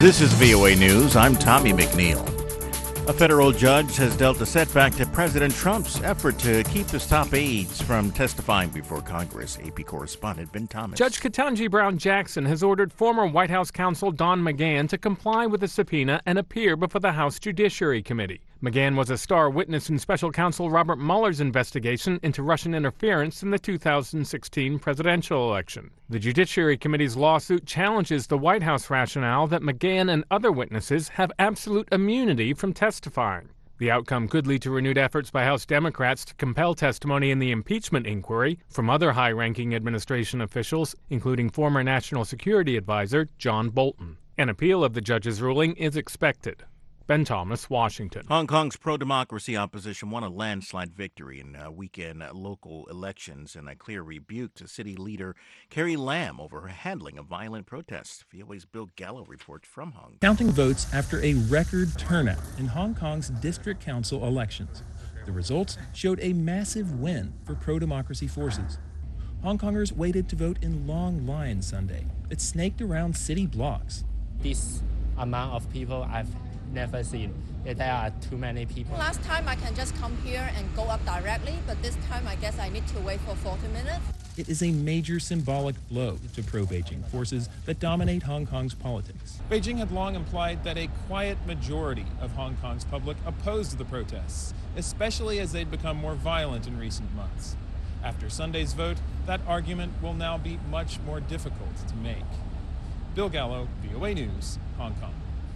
This is VOA News. I'm Tommy McNeil. A federal judge has dealt a setback to President Trump's effort to keep his top aides from testifying before Congress. AP correspondent Ben Thomas. Judge Ketanji Brown Jackson has ordered former White House counsel Don McGahn to comply with a subpoena and appear before the House Judiciary Committee. McGahn was a star witness in special counsel Robert Mueller's investigation into Russian interference in the 2016 presidential election. The Judiciary Committee's lawsuit challenges the White House rationale that McGahn and other witnesses have absolute immunity from testifying. The outcome could lead to renewed efforts by House Democrats to compel testimony in the impeachment inquiry from other high-ranking administration officials, including former National Security Advisor John Bolton. An appeal of the judge's ruling is expected. Ben Thomas, Washington. Hong Kong's pro-democracy opposition won a landslide victory in weekend local elections in a clear rebuke to city leader Carrie Lam over her handling of violent protests. VOA's Bill Gallo reports from Hong Kong. Counting votes after a record turnout in Hong Kong's district council elections. The results showed a massive win for pro-democracy forces. Hong Kongers waited to vote in long lines Sunday. It snaked around city blocks. This amount of people I've never seen. There are too many people. Last time I can just come here and go up directly, but this time I guess I need to wait for 40 minutes. It is a major symbolic blow to pro-Beijing forces that dominate Hong Kong's politics. Beijing had long implied that a quiet majority of Hong Kong's public opposed the protests, especially as they'd become more violent in recent months. After Sunday's vote, that argument will now be much more difficult to make. Bill Gallo, VOA News, Hong Kong.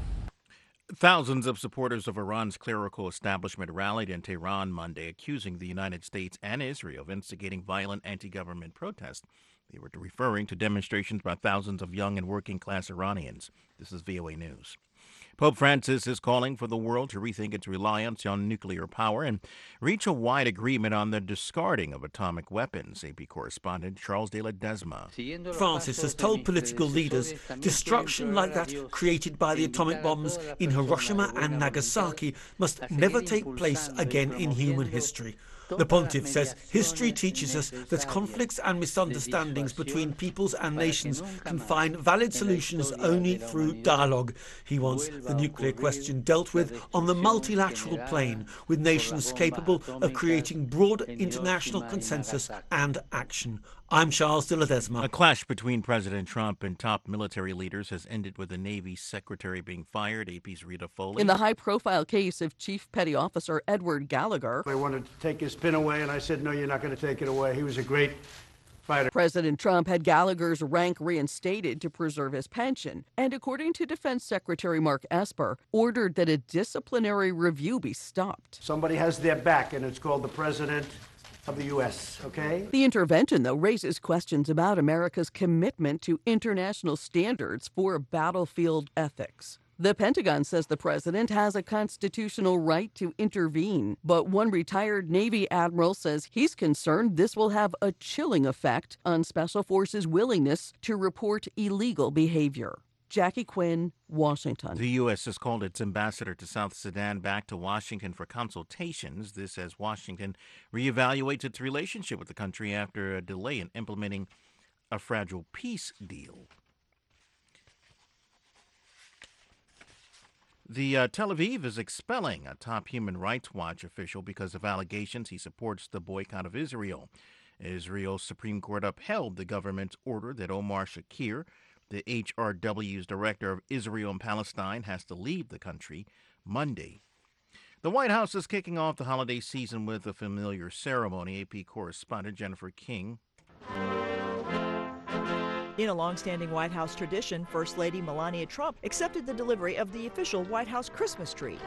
Thousands of supporters of Iran's clerical establishment rallied in Tehran Monday, accusing the United States and Israel of instigating violent anti-government protests. They were referring to demonstrations by thousands of young and working-class Iranians. This is VOA News. Pope Francis is calling for the world to rethink its reliance on nuclear power and reach a wide agreement on the discarding of atomic weapons. AP correspondent Charles de Ledesma. Francis has told political leaders destruction like that created by the atomic bombs in Hiroshima and Nagasaki must never take place again in human history. The pontiff says history teaches us that conflicts and misunderstandings between peoples and nations can find valid solutions only through dialogue. He wants the nuclear question dealt with on the multilateral plane, with nations capable of creating broad international consensus and action. I'm Charles de Ledesma. A clash between President Trump and top military leaders has ended with the Navy secretary being fired. AP's Rita Foley. In the high-profile case of Chief Petty Officer Edward Gallagher. They wanted to take his pin away, and I said, no, you're not going to take it away. He was a great fighter. President Trump had Gallagher's rank reinstated to preserve his pension, and according to Defense Secretary Mark Esper, ordered that a disciplinary review be stopped. Somebody has their back, and it's called the President of the U.S., okay? The intervention, though, raises questions about America's commitment to international standards for battlefield ethics. The Pentagon says the president has a constitutional right to intervene, but one retired Navy admiral says he's concerned this will have a chilling effect on Special Forces' willingness to report illegal behavior. Jackie Quinn, Washington. The U.S. has called its ambassador to South Sudan back to Washington for consultations. This as Washington reevaluates its relationship with the country after a delay in implementing a fragile peace deal. The Tel Aviv is expelling a top Human Rights Watch official because of allegations he supports the boycott of Israel. Israel's Supreme Court upheld the government's order that Omar Shakir, the HRW's director of Israel and Palestine, has to leave the country Monday. The White House is kicking off the holiday season with a familiar ceremony. AP correspondent Jennifer King. In a long-standing White House tradition, First Lady Melania Trump accepted the delivery of the official White House Christmas tree.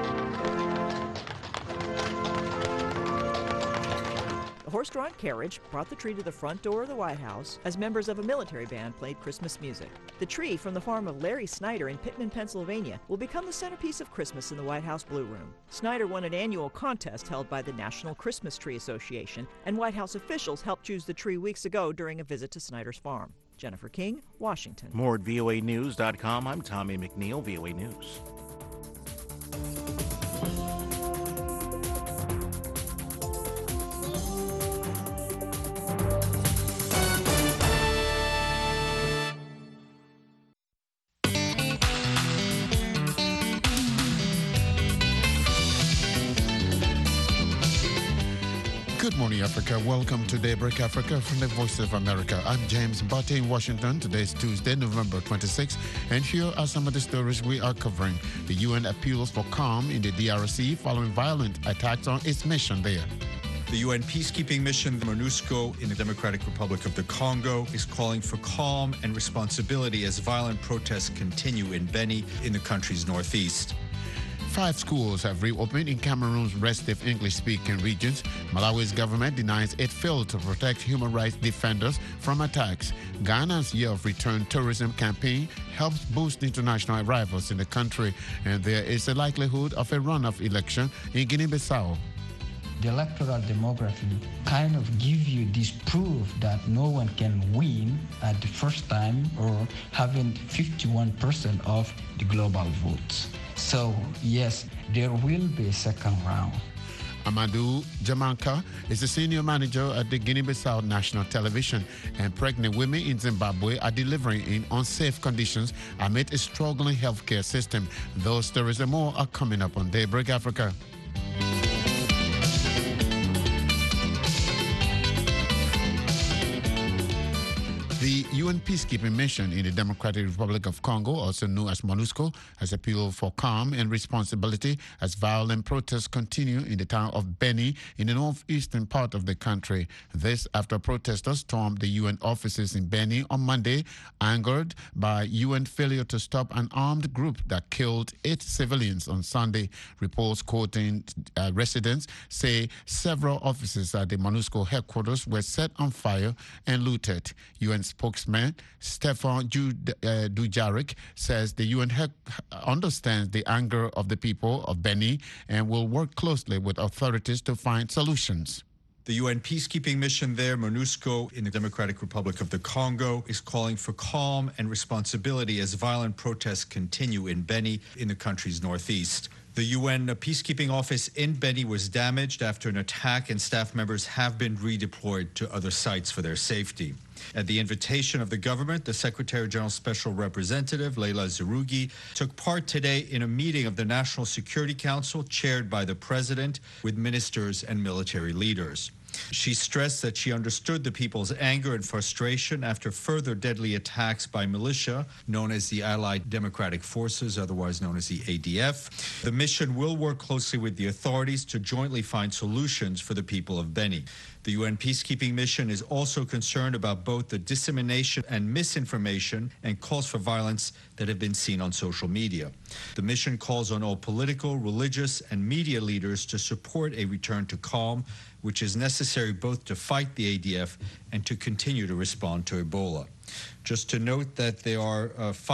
The horse-drawn carriage brought the tree to the front door of the White House as members of a military band played Christmas music. The tree from the farm of Larry Snyder in Pittman, Pennsylvania, will become the centerpiece of Christmas in the White House Blue Room. Snyder won an annual contest held by the National Christmas Tree Association, and White House officials helped choose the tree weeks ago during a visit to Snyder's farm. Jennifer King, Washington. More at voanews.com. I'm Tommy McNeil, VOA News. morning, Africa. Welcome to Daybreak Africa from the Voice of America. I'm James Butte in Washington. Today is Tuesday, November 26, and here are some of the stories we are covering. The UN appeals for calm in the DRC following violent attacks on its mission there. The UN peacekeeping mission, MONUSCO, in the Democratic Republic of the Congo, is calling for calm and responsibility as violent protests continue in Beni, in the country's northeast. 5 schools have reopened in Cameroon's restive English-speaking regions. Malawi's government denies it failed to protect human rights defenders from attacks. Ghana's Year of Return tourism campaign helps boost international arrivals in the country, and there is a likelihood of a runoff election in Guinea-Bissau. The electoral demography kind of gives you this proof that no one can win at the first time or having 51% of the global votes. So, yes, there will be a second round. Amadou Jamanka is the senior manager at the Guinea-Bissau National Television, and pregnant women in Zimbabwe are delivering in unsafe conditions amid a struggling healthcare system. Those stories and more are coming up on Daybreak Africa. The UN peacekeeping mission in the Democratic Republic of Congo, also known as MONUSCO, has appealed for calm and responsibility as violent protests continue in the town of Beni in the northeastern part of the country. This after protesters stormed the UN offices in Beni on Monday, angered by UN failure to stop an armed group that killed 8 civilians on Sunday. Reports quoting residents say several offices at the MONUSCO headquarters were set on fire and looted. UN spokesman Stefan Dujarric says the UN understands the anger of the people of Beni and will work closely with authorities to find solutions. The UN peacekeeping mission there, MONUSCO, in the Democratic Republic of the Congo, is calling for calm and responsibility as violent protests continue in Beni, in the country's northeast. The UN peacekeeping office in Beni was damaged after an attack, and staff members have been redeployed to other sites for their safety. At the invitation of the government, the Secretary General's Special Representative, Leila Zerugi, took part today in a meeting of the National Security Council chaired by the President with ministers and military leaders. She stressed that she understood the people's anger and frustration after further deadly attacks by militia known as the Allied Democratic Forces, otherwise known as the ADF. The mission will work closely with the authorities to jointly find solutions for the people of Beni. The UN peacekeeping mission is also concerned about both the dissemination and misinformation and calls for violence that have been seen on social media. The mission calls on all political, religious, and media leaders to support a return to calm, which is necessary both to fight the ADF and to continue to respond to Ebola. Just to note that there are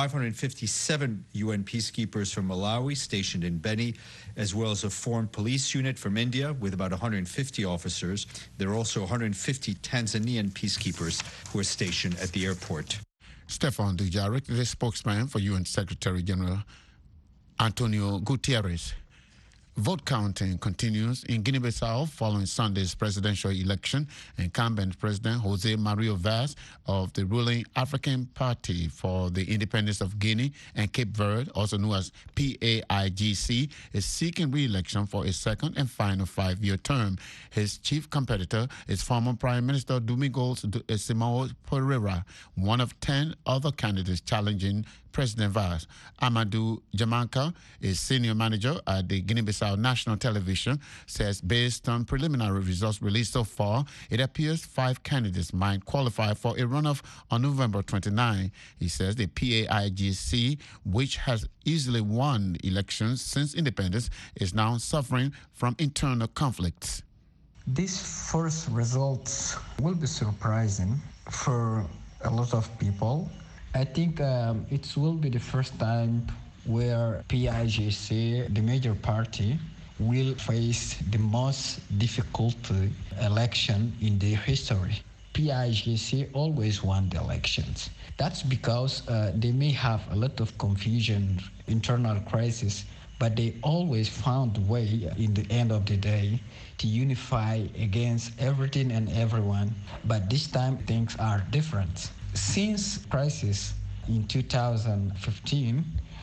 557 UN peacekeepers from Malawi stationed in Beni, as well as a foreign police unit from India with about 150 officers. There are also 150 Tanzanian peacekeepers who are stationed at the airport. Stefan Dujarric, the spokesman for UN Secretary General Antonio Guterres. Vote counting continues in Guinea-Bissau following Sunday's presidential election. Incumbent President Jose Mario Vaz of the ruling African Party for the Independence of Guinea and Cape Verde, also known as PAIGC, is seeking re-election for a second and final 5-year term. His chief competitor is former Prime Minister Domingos Simão Pereira, one of 10 other candidates challenging President Vaz. Amadou Jamanka is senior manager at the Guinea-Bissau National Television, says based on preliminary results released so far, it appears 5 candidates might qualify for a runoff on November 29. He says the PAIGC, which has easily won elections since independence, is now suffering from internal conflicts. These first results will be surprising for a lot of people. I think it will be the first time where PAIGC, the major party, will face the most difficult election in their history. PAIGC always won the elections. That's because they may have a lot of confusion, internal crisis, but they always found a way in the end of the day to unify against everything and everyone. But this time things are different. Since crisis in 2015,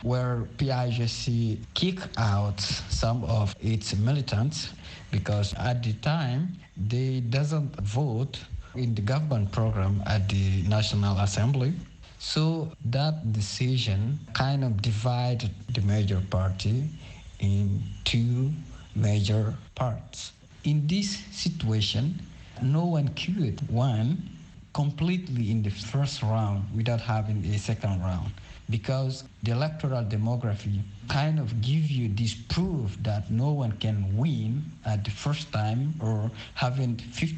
where PIJC kicked out some of its militants because at the time they doesn't vote in the government program at the National Assembly. So that decision kind of divided the major party in two major parts. In this situation, no one could win completely in the first round without having a second round, because the electoral demography kind of give you this proof that no one can win at the first time or having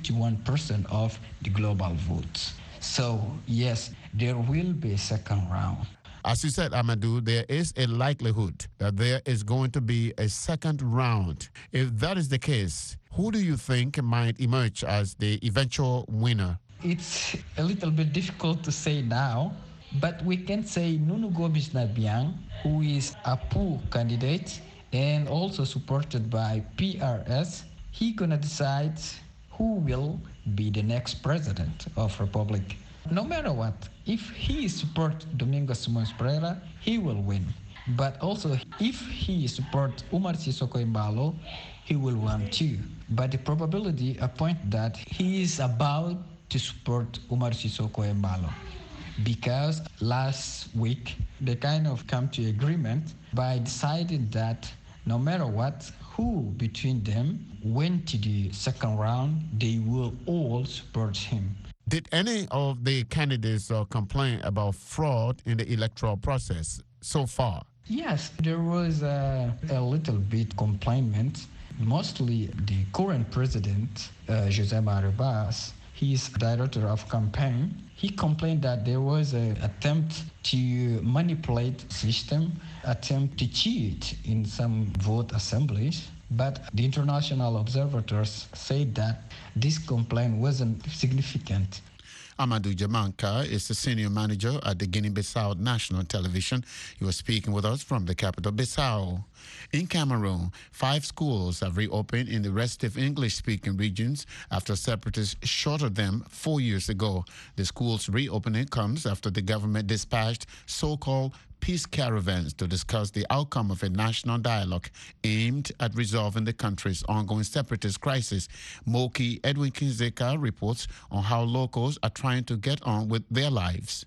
51% of the global votes. So yes, there will be a second round. As you said, Amadou, there is a likelihood that there is going to be a second round. If that is the case, who do you think might emerge as the eventual winner? It's a little bit difficult to say now, but we can say Nunu Gobis Nabiang, who is a PU candidate and also supported by PRS, he gonna decide who will be the next president of Republic. No matter what, if he support Domingos Simoes Pereira, he will win. But also, if he support Umar Sissoco Embalo, he will win too. But the probability point that he is about to support Umar Sissoco Embalo, because last week they kind of come to agreement by deciding that no matter what, who between them went to the second round, they will all support him. Did any of the candidates complain about fraud in the electoral process so far? Yes, there was a little bit complaint. Mostly the current president, José Mario Vaz, he's director of campaign. He complained that there was an attempt to manipulate system, attempt to cheat in some vote assemblies. But the international observers said that this complaint wasn't significant. Amadou Jamanka is the senior manager at the Guinea-Bissau National Television. He was speaking with us from the capital, Bissau. In Cameroon, 5 schools have reopened in the restive English-speaking regions after separatists shuttered them 4 years ago. The school's reopening comes after the government dispatched so-called peace caravans to discuss the outcome of a national dialogue aimed at resolving the country's ongoing separatist crisis. Moki Edwin Kinzeka reports on how locals are trying to get on with their lives.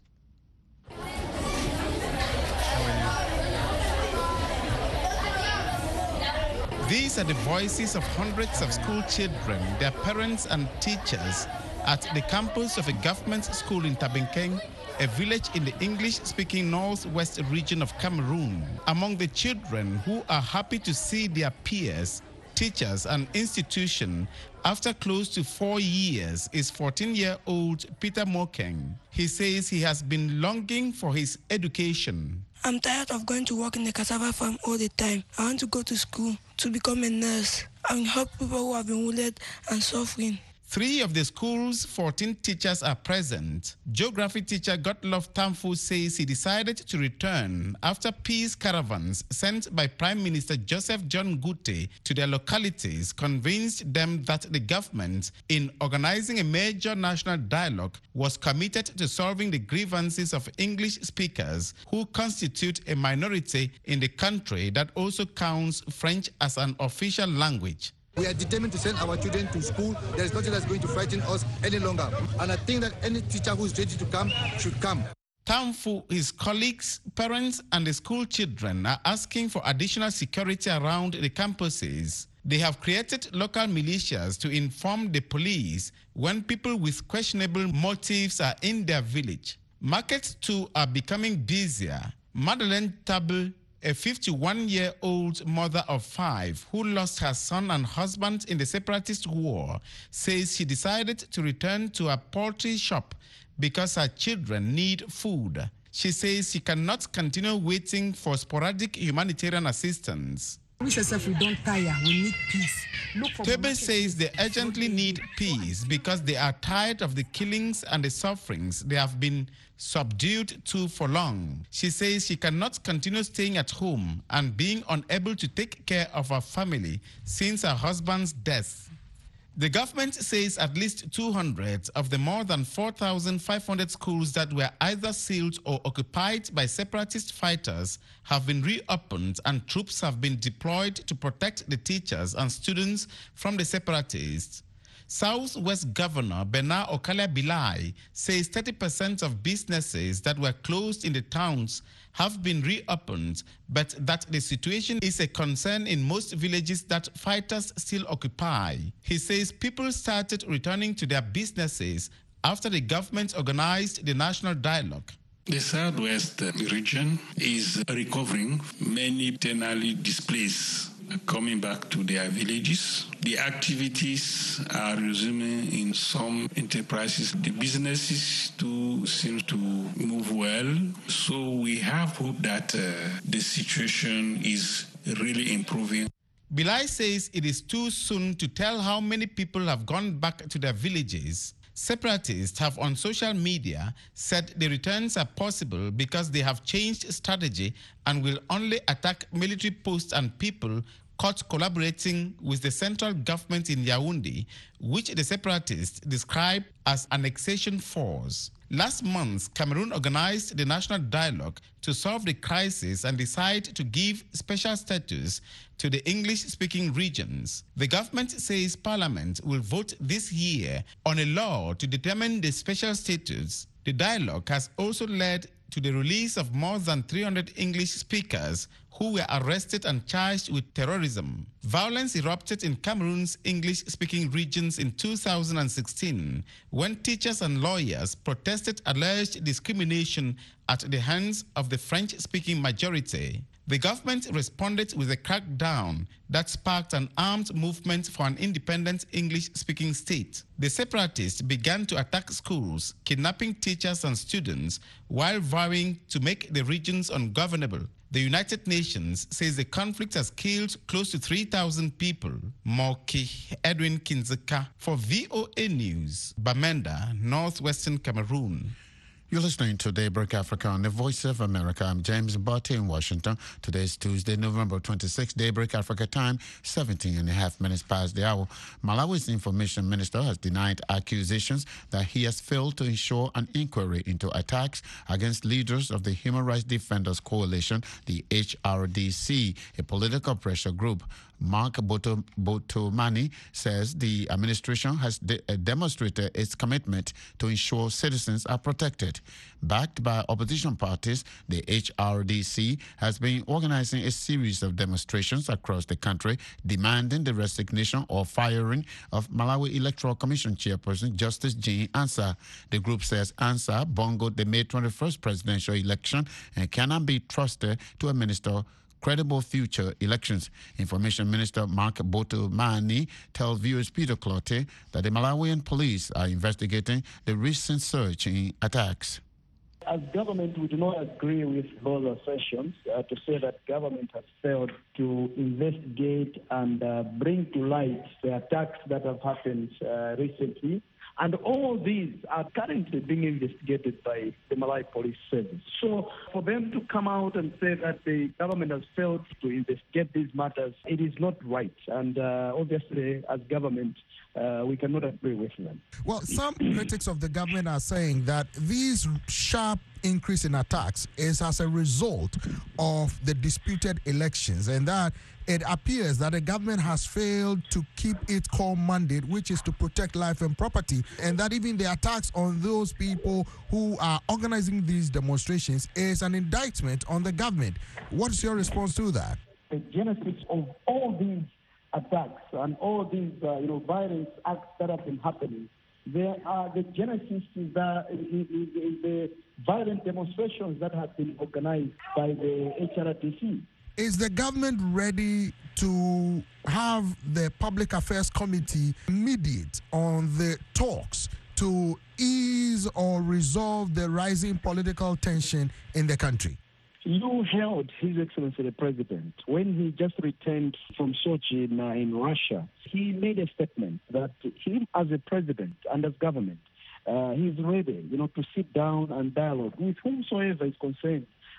These are the voices of hundreds of school children, their parents and teachers at the campus of a government school in Tabenkeng, a village in the English-speaking northwest region of Cameroon. Among the children who are happy to see their peers, teachers and institution after close to 4 years is 14-year-old Peter Mokeng. He says he has been longing for his education. I'm tired of going to work in the cassava farm all the time. I want to go to school to become a nurse and help people who have been wounded and suffering. 3 of the school's 14 teachers are present. Geography teacher Gottlof Tamfu says he decided to return after peace caravans sent by Prime Minister Joseph John Gute to their localities convinced them that the government, in organizing a major national dialogue, was committed to solving the grievances of English speakers who constitute a minority in the country that also counts French as an official language. We are determined to send our children to school. There is nothing that's going to frighten us any longer. And I think that any teacher who is ready to come should come. Tamfu, his colleagues, parents, and the school children are asking for additional security around the campuses. They have created local militias to inform the police when people with questionable motives are in their village. Markets too are becoming busier. Madeleine Table, a 51-year-old mother of 5 who lost her son and husband in the separatist war, says she decided to return to a poultry shop because her children need food. She says she cannot continue waiting for sporadic humanitarian assistance. We don't tire, we need peace. Tebe says they urgently need peace because they are tired of the killings and the sufferings they have been subdued to for long. She says she cannot continue staying at home and being unable to take care of her family since her husband's death. The government says at least 200 of the more than 4,500 schools that were either sealed or occupied by separatist fighters have been reopened, and troops have been deployed to protect the teachers and students from the separatists. Southwest Governor Bernard Okalia Bilai says 30% of businesses that were closed in the towns have been reopened, but that the situation is a concern in most villages that fighters still occupy. He says people started returning to their businesses after the government organized the national dialogue. The Southwest region is recovering. Many internally displaced coming back to their villages. The activities are resuming in some enterprises. The businesses too seem to move well. So we have hope that the situation is really improving. Bilai says it is too soon to tell how many people have gone back to their villages. Separatists have on social media said the returns are possible because they have changed strategy and will only attack military posts and people caught collaborating with the central government in Yaoundé, which the separatists describe as annexation force. Last month, Cameroon organized the national dialogue to solve the crisis and decide to give special status to the English-speaking regions. The government says Parliament will vote this year on a law to determine the special status. The dialogue has also led to the release of more than 300 English speakers who were arrested and charged with terrorism. Violence erupted in Cameroon's English-speaking regions in 2016 when teachers and lawyers protested alleged discrimination at the hands of the French-speaking majority. The government responded with a crackdown that sparked an armed movement for an independent English-speaking state. The separatists began to attack schools, kidnapping teachers and students, while vowing to make the regions ungovernable. The United Nations says the conflict has killed close to 3,000 people. Moki Edwin Kinzeka for VOA News, Bamenda, Northwestern Cameroon. You're listening to Daybreak Africa on the Voice of America. I'm James Barty in Washington. Today is Tuesday, November 26, Daybreak Africa time, 17 and a half minutes past the hour. Malawi's information minister has denied accusations that he has failed to ensure an inquiry into attacks against leaders of the Human Rights Defenders Coalition, the HRDC, a political pressure group. Mark Botomani says the administration has demonstrated its commitment to ensure citizens are protected. Backed by opposition parties, the HRDC has been organizing a series of demonstrations across the country demanding the resignation or firing of Malawi Electoral Commission Chairperson Justice Jean Ansah. The group says Ansah bungled the May 21st presidential election and cannot be trusted to administer credible future elections. Information Minister Mark Botomani tells viewers Peter Clotte that the Malawian police are investigating the recent surge in attacks. As government, we do not agree with those assertions to say that government has failed to investigate and bring to light the attacks that have happened recently. And all these are currently being investigated by the Malawi Police Service. So for them to come out and say that the government has failed to investigate these matters, it is not right. And obviously, as government, we cannot agree with them. Well, some critics of the government are saying that this sharp increase in attacks is as a result of the disputed elections, and that it appears that the government has failed to keep its core mandate, which is to protect life and property, and that even the attacks on those people who are organizing these demonstrations is an indictment on the government. What's your response to that? The genesis of all these attacks and all these violence acts that have been happening, the genesis is the violent demonstrations that have been organized by the HRDC. Is the government ready to have the Public Affairs Committee mediate on the talks to ease or resolve the rising political tension in the country? You held His Excellency the President when he just returned from Sochi in Russia. He made a statement that he, as a president and as government, he's ready, to sit down and dialogue with whomsoever is concerned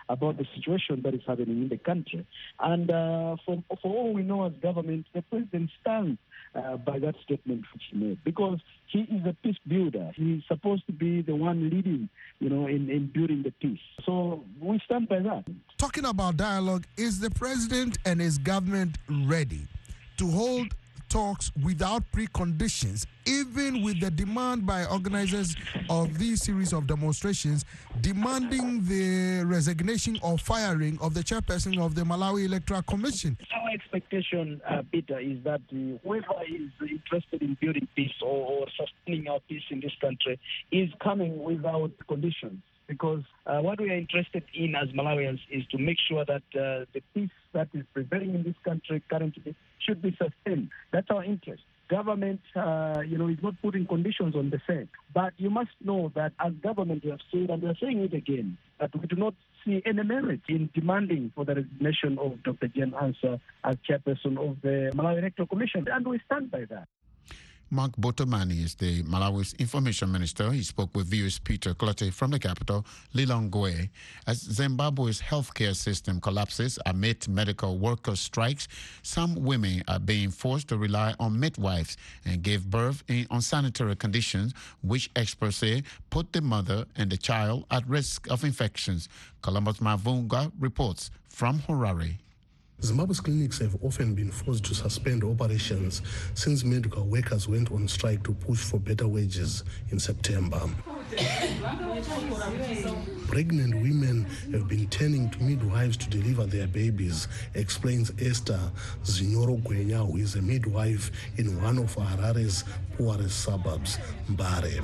about the situation that is happening in the country. And for all we know as government, the president stands by that statement which he made, because he is a peace builder. He's supposed to be the one leading, in building the peace. So we stand by that. Talking about dialogue, is the president and his government ready to hold talks without preconditions, even with the demand by organizers of these series of demonstrations demanding the resignation or firing of the chairperson of the Malawi Electoral Commission? Our expectation, Peter, is that whoever is interested in building peace or sustaining our peace in this country is coming without conditions. Because what we are interested in as Malawians is to make sure that the peace that is prevailing in this country currently should be sustained. That's our interest. Government, is not putting conditions on the same. But you must know that as government, we have said, and we are saying it again, that we do not see any merit in demanding for the resignation of Dr. Jane Ansah as chairperson of the Malawi Electoral Commission, and we stand by that. Mark Botomani is the Malawi's information minister. He spoke with viewers Peter Clotte from the capital, Lilongwe. As Zimbabwe's healthcare system collapses amid medical workers' strikes, some women are being forced to rely on midwives and give birth in unsanitary conditions, which experts say put the mother and the child at risk of infections. Columbus Mavunga reports from Harare. Zimbabwe's clinics have often been forced to suspend operations since medical workers went on strike to push for better wages in September. Pregnant women have been turning to midwives to deliver their babies, explains Esther Zinyoro Gwenya, who is a midwife in one of Harare's poorest suburbs, Mbare.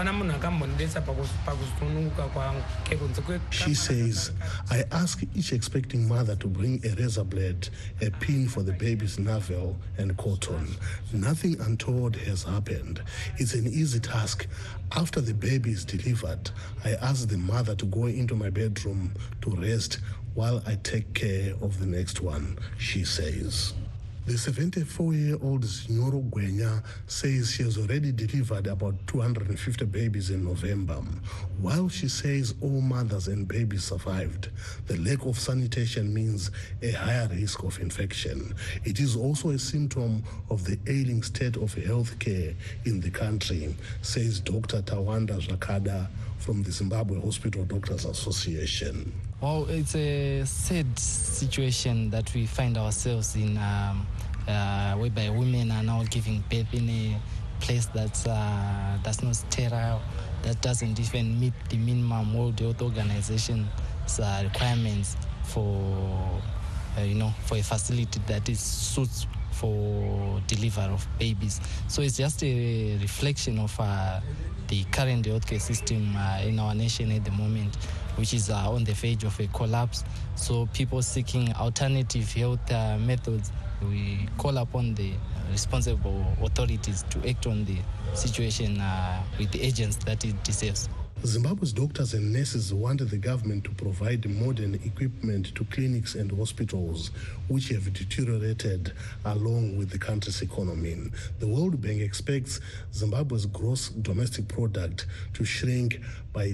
She says, I ask each expecting mother to bring a razor blade, a pin for the baby's navel, and cotton. Nothing untoward has happened. It's an easy task. After the baby is delivered, I ask the mother to go into my bedroom to rest while I take care of the next one, she says. The 74-year-old Zinyoro Gwenya says she has already delivered about 250 babies in November. While she says all mothers and babies survived, the lack of sanitation means a higher risk of infection. It is also a symptom of the ailing state of health care in the country, says Dr. Tawanda Zhakada from the Zimbabwe Hospital Doctors Association. Well, it's a sad situation that we find ourselves in, whereby women are now giving birth in a place that's not sterile, that doesn't even meet the minimum World Health Organization's requirements for a facility that is suits for delivery of babies. So it's just a reflection of the current healthcare system in our nation at the moment, which is on the verge of a collapse. So people seeking alternative health methods, we call upon the responsible authorities to act on the situation with the agents that it deserves. Zimbabwe's doctors and nurses wanted the government to provide modern equipment to clinics and hospitals, which have deteriorated along with the country's economy. The World Bank expects Zimbabwe's gross domestic product to shrink by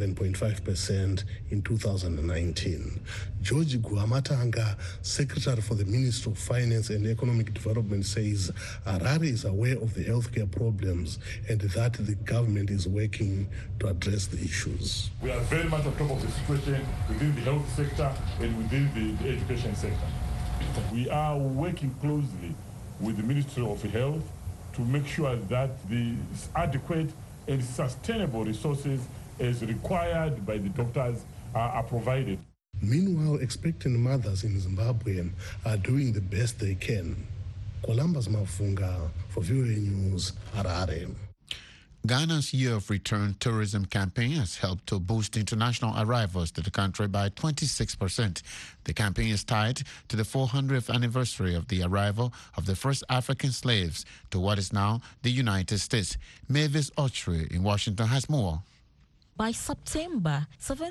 7.5% in 2019. George Guamatanga, Secretary for the Ministry of Finance and Economic Development, says Harare is aware of the healthcare problems and that the government is working to address the issues. We are very much on top of the situation within the health sector and within the education sector. We are working closely with the Ministry of Health to make sure that the adequate and sustainable resources as required by the doctors are provided. Meanwhile, expectant mothers in Zimbabwe are doing the best they can. Columbus Mafunga for VOA News, Harare. Ghana's Year of Return tourism campaign has helped to boost international arrivals to the country by 26%. The campaign is tied to the 400th anniversary of the arrival of the first African slaves to what is now the United States. Mavis Ochre in Washington has more. By September,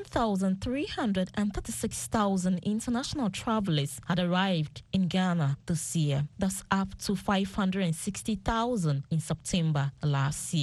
7,336,000 international travelers had arrived in Ghana this year. That's up to 560,000 in September last year.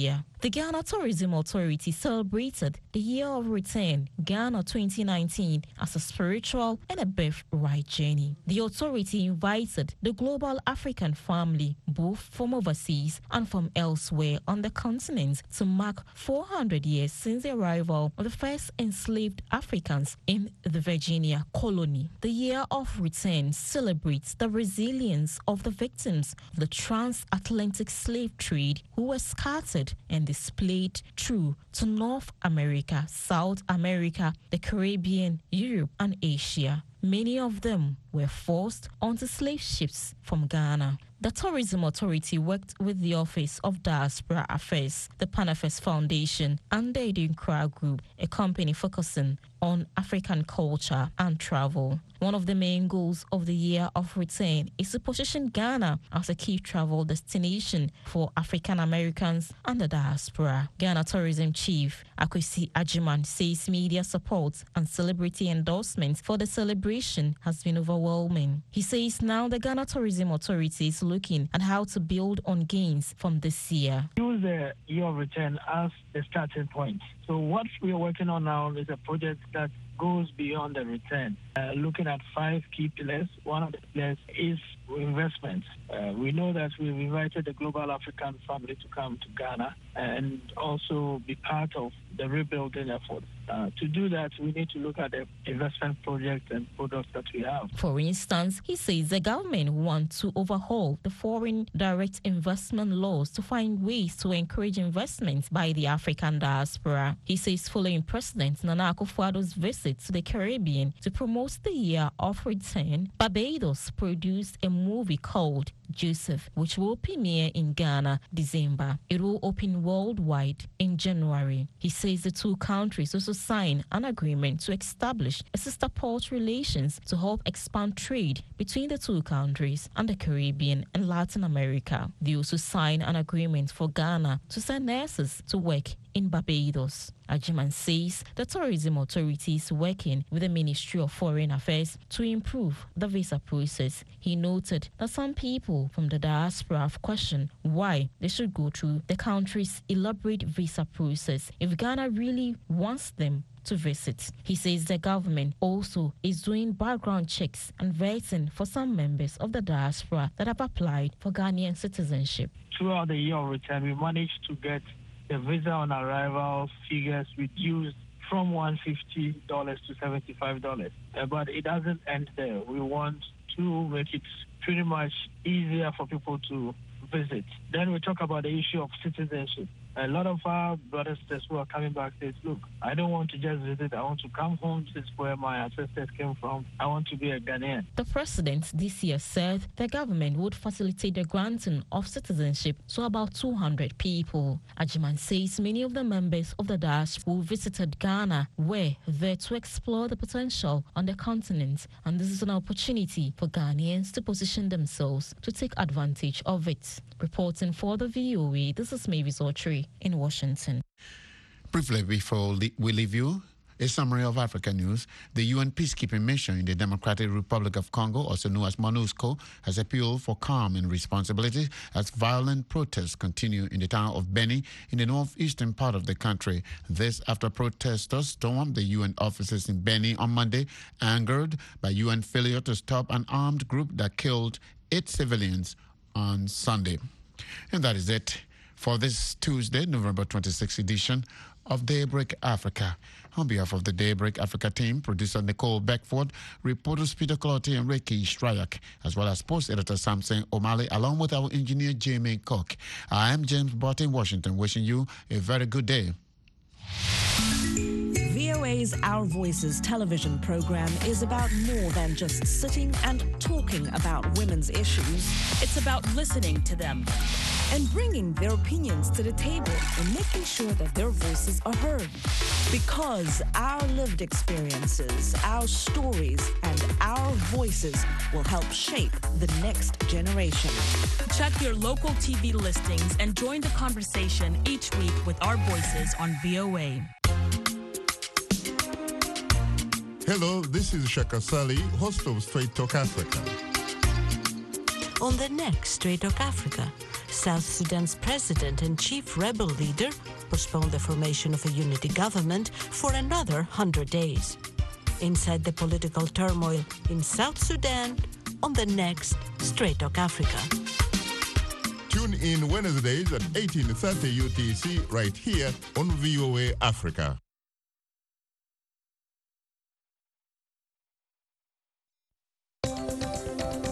The Ghana Tourism Authority celebrated the Year of Return, Ghana 2019, as a spiritual and a birthright journey. The authority invited the global African family, both from overseas and from elsewhere on the continent, to mark 400 years since the arrival of the first enslaved Africans in the Virginia colony. The Year of Return celebrates the resilience of the victims of the transatlantic slave trade who were scattered and displayed through to North America, South America, the Caribbean, Europe, and Asia. Many of them were forced onto slave ships from Ghana. The Tourism Authority worked with the Office of Diaspora Affairs, the Panafest Foundation, and the Edinkra Group, a company focusing on African culture and travel. One of the main goals of the Year of Return is to position Ghana as a key travel destination for African Americans and the diaspora. Ghana Tourism Chief Akwesi Ajiman says media support and celebrity endorsements for the celebration has been overwhelming. He says now the Ghana Tourism Authority is looking at how to build on gains from this year. Use the Year of Return as the starting point. So what we are working on now is a project that goes beyond the return, looking at 5 key pillars. One of the pillars is investments. We know that we've invited the global African family to come to Ghana and also be part of the rebuilding effort. To do that, we need to look at the investment projects and products that we have. For instance, he says the government wants to overhaul the foreign direct investment laws to find ways to encourage investments by the African diaspora. He says following President Nana Akufo-Addo's visit to the Caribbean to promote the Year of Return, Barbados produced a movie called Joseph, which will premiere in Ghana December. It will open worldwide in January. He says the two countries also signed an agreement to establish a sister port relations to help expand trade between the two countries and the Caribbean and Latin America. They also signed an agreement for Ghana to send nurses to work in Barbados. Ajiman says the Tourism Authority is working with the Ministry of Foreign Affairs to improve the visa process. He noted that some people from the diaspora have questioned why they should go through the country's elaborate visa process if Ghana really wants them to visit. He says the government also is doing background checks and vetting for some members of the diaspora that have applied for Ghanaian citizenship. Throughout the Year of Return, we managed to get the visa on arrival figures reduced from $150 to $75. But it doesn't end there. We want to make it pretty much easier for people to visit. Then we talk about the issue of citizenship. A lot of our brothers and sisters who are coming back say, look, I don't want to just visit. I want to come home. This is where my ancestors came from. I want to be a Ghanaian. The president this year said the government would facilitate the granting of citizenship to about 200 people. Ajiman says many of the members of the diaspora who visited Ghana were there to explore the potential on the continent, and this is an opportunity for Ghanaians to position themselves to take advantage of it. Reporting for the VOA, this is Mavis Autry in Washington. Briefly before we leave you, a summary of African news. The UN peacekeeping mission in the Democratic Republic of Congo, also known as MONUSCO, has appealed for calm and responsibility as violent protests continue in the town of Beni in the northeastern part of the country. This after protesters stormed the UN offices in Beni on Monday, angered by UN failure to stop an armed group that killed 8 civilians on Sunday. And that is it for this Tuesday, November 26th edition of Daybreak Africa. On behalf of the Daybreak Africa team, producer Nicole Beckford, reporters Peter Clottey and Ricky Stryak, as well as sports editor Samson O'Malley, along with our engineer Jamie Cook. I am James Bott in Washington, wishing you a very good day. VOA's Our Voices television program is about more than just sitting and talking about women's issues. It's about listening to them and bringing their opinions to the table and making sure that their voices are heard. Because our lived experiences, our stories, and our voices will help shape the next generation. Check your local TV listings and join the conversation each week with our voices on VOA. Hello, this is Shaka Sali, host of Straight Talk Africa. On the next Straight Talk Africa, South Sudan's president and chief rebel leader, postponed the formation of a unity government for another 100 days. Inside the political turmoil in South Sudan on the next Straight Talk Africa. Tune in Wednesdays at 18:30 UTC right here on VOA Africa.